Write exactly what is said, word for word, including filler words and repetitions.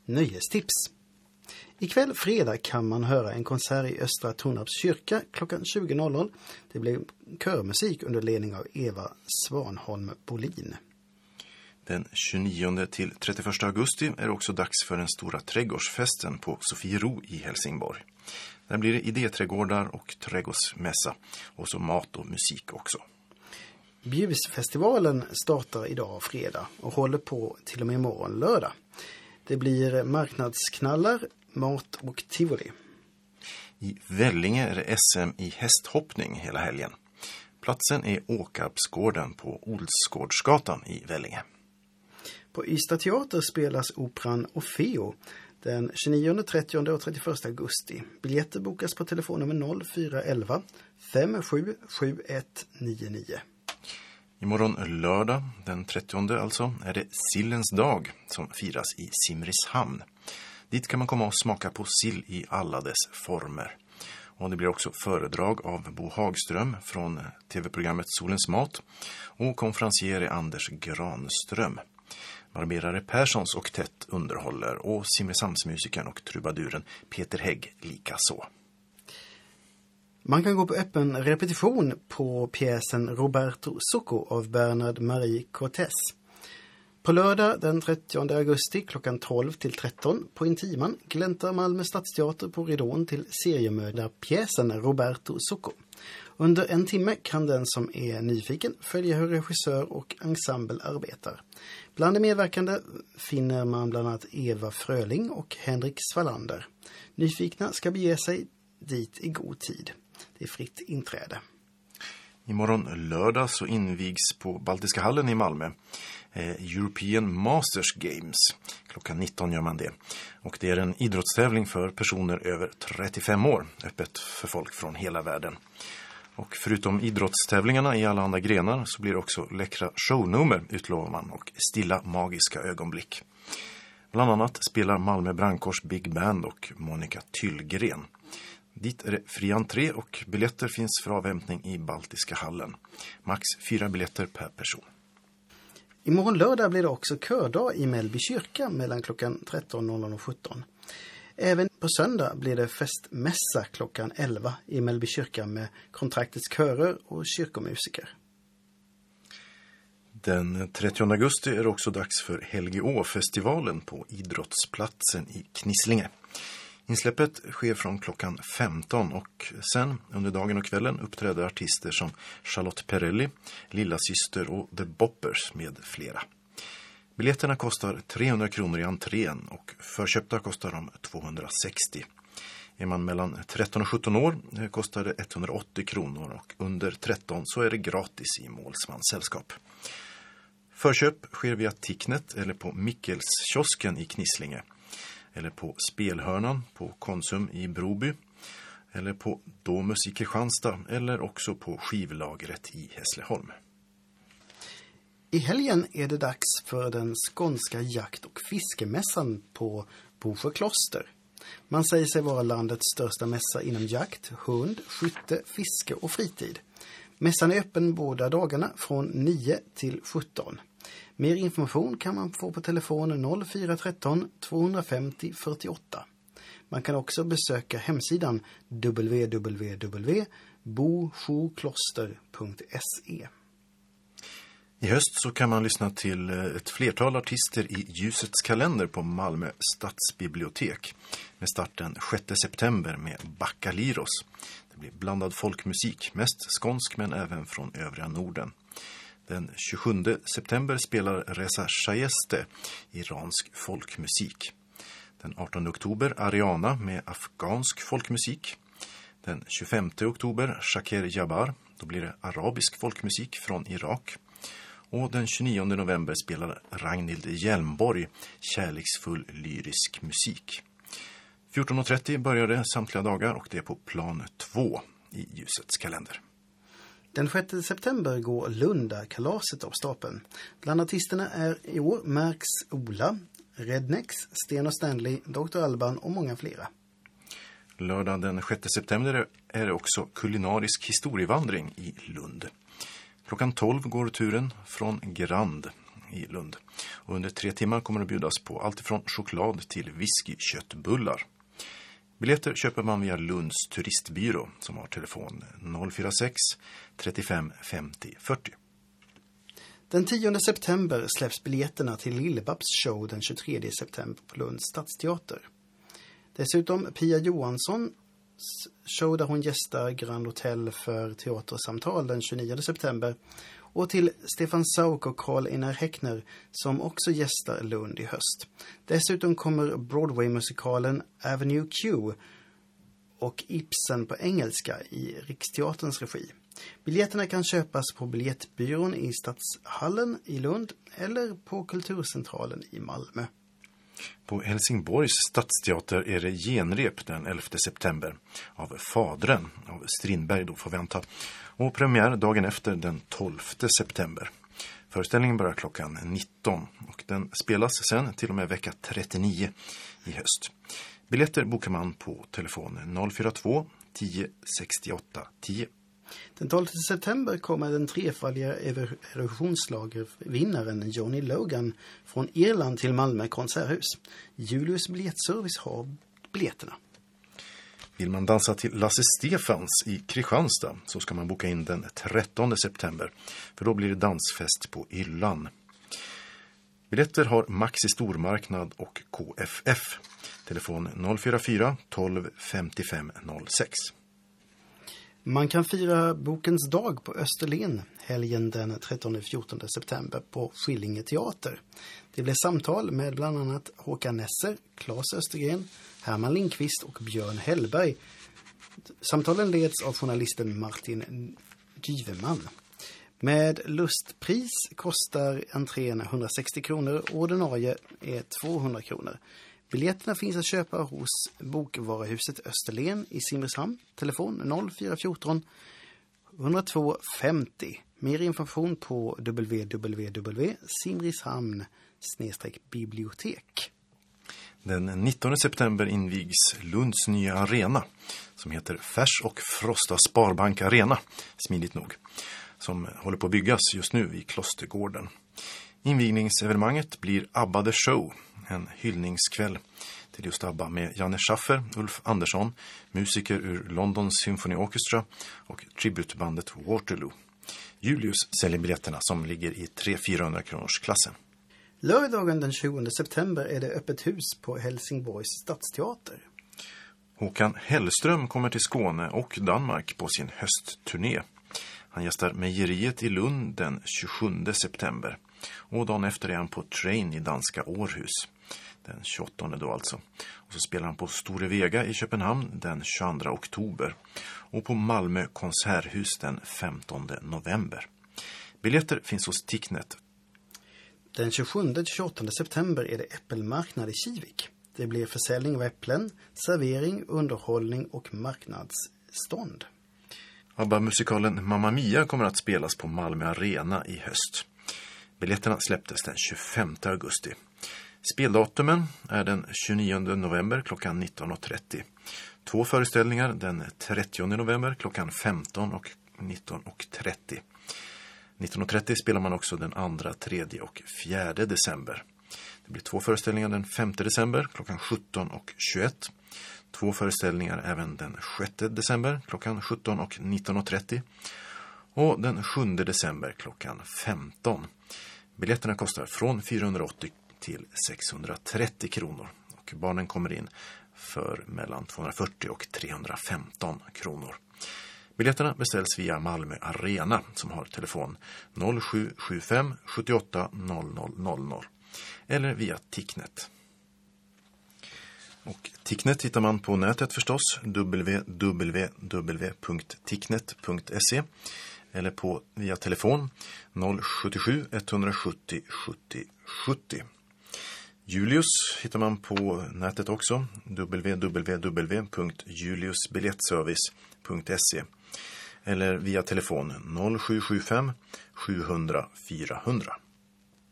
nöjestips. Ikväll fredag kan man höra en konsert i Östra Tornarps kyrka klockan tjugo. Det blir körmusik under ledning av Eva Svanholm Bolin. Den tjugonionde till trettioförsta augusti är det också dags för den stora trädgårdsfesten på Sofiero i Helsingborg. Där blir det idéträdgårdar och trädgårdsmässa och så mat och musik också. Bjusfestivalen startar idag fredag och håller på till och med imorgon lördag. Det blir marknadsknallar, mat och tivoli. I Vellinge är det S M i hästhoppning hela helgen. Platsen är Åkarpsgården på Olsgårdsgatan i Vellinge. På Ystad teater spelas operan Orfeo den tjugonionde, trettionde och trettioförsta augusti. Biljetter bokas på telefonnummer noll fyra elva fem sju sju ett nio nio. Imorgon lördag, den trettionde alltså, är det Sillens dag som firas i Simrishamn. Dit kan man komma och smaka på sill i alla dess former. Och det blir också föredrag av Bo Hagström från tv-programmet Solens mat och konferencier är Anders Granström. Barberare Perssons oktett underhåller och Simrishamnsmusikern och trubaduren Peter Hägg lika så. Man kan gå på öppen repetition på pjäsen Roberto Zucco av Bernard Marie Cortés. På lördag den trettionde augusti klockan tolv till tretton på Intiman gläntar Malmö Stadsteater på ridån till seriemördarpjäsen Roberto Zucco. Under en timme kan den som är nyfiken följa hur regissör och ensemble arbetar. Bland de medverkande finner man bland annat Eva Fröling och Henrik Svalander. Nyfikna ska bege sig dit i god tid. Det är fritt inträde. Imorgon lördag så invigs på Baltiska hallen i Malmö eh, European Masters Games. Klockan nitton gör man det. Och det är en idrottstävling för personer över trettiofem år. Öppet för folk från hela världen. Och förutom idrottstävlingarna i alla andra grenar så blir det också läckra shownummer utlovar man och stilla magiska ögonblick. Bland annat spelar Malmö Brandkors Big Band och Monica Tyllgren. Dit är det fri entré och biljetter finns för avhämtning i Baltiska hallen. Max fyra biljetter per person. Imorgon lördag blir det också kördag i Mellby kyrka mellan klockan tretton och sjutton. Även på söndag blir det festmässa klockan elva i Mellby kyrka med kontraktets körer och kyrkomusiker. Den trettionde augusti är det också dags för Helgeå-festivalen på Idrottsplatsen i Knislinge. Insläppet sker från klockan femton och sen under dagen och kvällen uppträder artister som Charlotte Perrelli, Lilla Syster och The Boppers med flera. Biljetterna kostar trehundra kronor i entrén och förköpta kostar de tvåhundrasextio. Är man mellan tretton och sjutton år kostar det etthundraåttio kronor och under tretton så är det gratis i målsmanssällskap. Förköp sker via Ticknet eller på Mickelskiosken i Knislinge. Eller på Spelhörnan på Konsum i Broby. Eller på Domus i Kristianstad. Eller också på Skivlagret i Hässleholm. I helgen är det dags för den skånska jakt- och fiskemässan på Bosjö kloster. Man säger sig vara landets största mässa inom jakt, hund, skytte, fiske och fritid. Mässan är öppen båda dagarna från nio till sjutton. Mer information kan man få på telefon noll fyra ett tre tvåhundrafemtio fyrtioåtta. Man kan också besöka hemsidan w w w punkt bosjokloster punkt se. I höst så kan man lyssna till ett flertal artister i Ljusets kalender på Malmö stadsbibliotek med start den sjätte september med Baccaliros. Det blir blandad folkmusik, mest skånsk men även från övriga Norden. Den tjugosjunde september spelar Reza Shayeste iransk folkmusik. Den artonde oktober Ariana med afghansk folkmusik. Den tjugofemte oktober Shaker Jabbar, då blir det arabisk folkmusik från Irak. Och den tjugonionde november spelar Ragnhild Hjelmborg kärleksfull lyrisk musik. fjorton och trettio börjar det samtliga dagar och det är på plan två i Ljusets kalender. Den sjätte september går Lunda-kalaset av stapeln. Bland artisterna är i år Max Ola, Rednex, Sten och Stanley, doktor Alban och många flera. Lördag den sjätte september är det också kulinarisk historievandring i Lund. Klockan tolv går turen från Grand i Lund. Och under tre timmar kommer det bjudas på allt ifrån choklad till whiskyköttbullar. Biljetter köper man via Lunds turistbyrå som har telefon noll fyra sex trettiofem femtio fyrtio. Den tionde september släpps biljetterna till Lill-Babs show den tjugotredje september på Lunds stadsteater. Dessutom Pia Johanssons show där hon gästar Grand Hotel för teatersamtal den tjugonionde september. Och till Stefan Sauk och Karl Einar Häckner som också gästar Lund i höst. Dessutom kommer Broadway-musikalen Avenue Q och Ibsen på engelska i Riksteaterns regi. Biljetterna kan köpas på biljettbyrån i Stadshallen i Lund eller på Kulturcentralen i Malmö. På Helsingborgs stadsteater är det genrep den elfte september av Fadren av Strindberg då får vänta. Och premiär dagen efter den tolfte september. Föreställningen börjar klockan nitton och den spelas sen till och med vecka trettionio i höst. Biljetter bokar man på telefon noll fyra två tio sextioåtta tio. Den tolfte september kommer den trefaldiga Eurovisionslagervinnaren Johnny Logan från Irland till Malmö konserthus. Julius biljettservice har biljetterna. Vill man dansa till Lasse Stefans i Kristianstad så ska man boka in den trettonde september. För då blir det dansfest på Yllan. Biljetter har Maxi Stormarknad och K F F. Telefon noll fyra fyra tolv femtiofem noll sex. Man kan fira Bokens dag på Österlen helgen den trettonde till fjortonde september på Skillinge teater. Det blir samtal med bland annat Håkan Nesser, Claes Östergren, Herman Lindqvist och Björn Hellberg. Samtalen leds av journalisten Martin Gyveman. Med lustpris kostar entrén hundrasextio kronor och ordinarie är tvåhundra kronor. Biljetterna finns att köpa hos Bokvaruhuset Österlen i Simrishamn. Telefon noll fyra ett fyra ett noll två femtio. Mer information på w w w punkt simrishamn bibliotek. Den nittonde september invigs Lunds nya arena som heter Färs och Frosta Sparbank Arena, smidigt nog, som håller på att byggas just nu i Klostergården. Invigningsevenemanget blir ABBA The Show, en hyllningskväll till just ABBA med Janne Schaffer, Ulf Andersson, musiker ur London Symphony Orchestra och tributbandet Waterloo. Julius säljer biljetterna som ligger i tre till fyrahundra kronors klassen. Lördagen den tjugonde september är det öppet hus på Helsingborgs stadsteater. Håkan Hellström kommer till Skåne och Danmark på sin höstturné. Han gästar Mejeriet i Lund den tjugosjunde september. Och dagen efter är han på Train i danska Århus. Den tjugoåttonde då alltså. Och så spelar han på Store Vega i Köpenhamn den tjugoandra oktober. Och på Malmö konserthus den femtonde november. Biljetter finns hos Ticknet. Den tjugosjunde till tjugoåttonde september är det äppelmarknad i Kivik. Det blir försäljning av äpplen, servering, underhållning och marknadsstånd. ABBA-musikalen Mamma Mia kommer att spelas på Malmö Arena i höst. Biljetterna släpptes den tjugofemte augusti. Speldatumen är den tjugonionde november klockan nitton och trettio. Två föreställningar den trettionde november klockan femton och nitton och trettio. nitton och trettio spelar man också den andra, tredje och fjärde december. Det blir två föreställningar den femte december klockan sjutton och tjugoett. Två föreställningar även den sjätte december klockan sjutton och nitton och trettio. Och den sjunde december klockan femton. Biljetterna kostar från fyrahundraåttio till sexhundratrettio kronor. Och barnen kommer in för mellan tvåhundrafyrtio och trehundrafemton kronor. Biljetterna beställs via Malmö Arena som har telefon noll sju sju fem sjuttioåtta noll noll noll noll eller via Ticknet. Och Ticknet hittar man på nätet förstås, w w w punkt ticknet punkt se eller på via telefon noll sju sju ett sju noll sjuttio sjuttio. Julius hittar man på nätet också, w w w punkt juliusbiljettservice punkt se eller via telefon noll sju sju fem sjuhundra fyrahundra.